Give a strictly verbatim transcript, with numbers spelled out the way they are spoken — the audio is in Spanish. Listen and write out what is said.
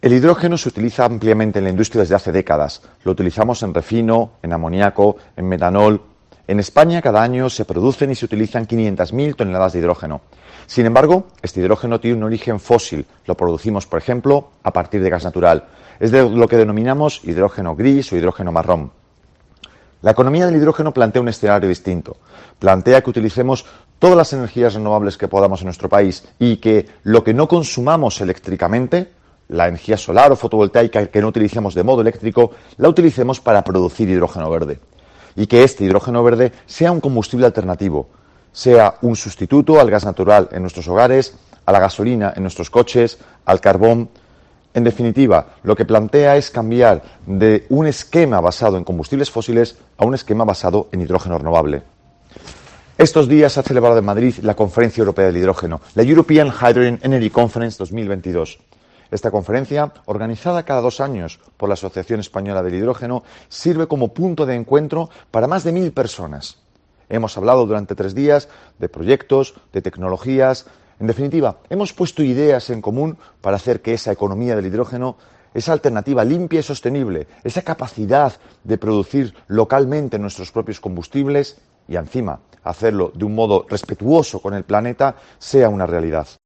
El hidrógeno se utiliza ampliamente en la industria desde hace décadas. Lo utilizamos en refino, en amoníaco, en metanol. En España cada año se producen y se utilizan quinientas mil toneladas de hidrógeno. Sin embargo, este hidrógeno tiene un origen fósil. Lo producimos, por ejemplo, a partir de gas natural. Es de lo que denominamos hidrógeno gris o hidrógeno marrón. La economía del hidrógeno plantea un escenario distinto. Plantea que utilicemos todas las energías renovables que podamos en nuestro país y que lo que no consumamos eléctricamente, la energía solar o fotovoltaica que no utilicemos de modo eléctrico, la utilicemos para producir hidrógeno verde. Y que este hidrógeno verde sea un combustible alternativo, sea un sustituto al gas natural en nuestros hogares, a la gasolina en nuestros coches, al carbón. En definitiva, lo que plantea es cambiar de un esquema basado en combustibles fósiles a un esquema basado en hidrógeno renovable. Estos días se ha celebrado en Madrid la Conferencia Europea del Hidrógeno, la European Hydrogen Energy Conference dos mil veintidós. Esta conferencia, organizada cada dos años por la Asociación Española del Hidrógeno, sirve como punto de encuentro para más de mil personas. Hemos hablado durante tres días de proyectos, de tecnologías. En definitiva, hemos puesto ideas en común para hacer que esa economía del hidrógeno, esa alternativa limpia y sostenible, esa capacidad de producir localmente nuestros propios combustibles y, encima, hacerlo de un modo respetuoso con el planeta, sea una realidad.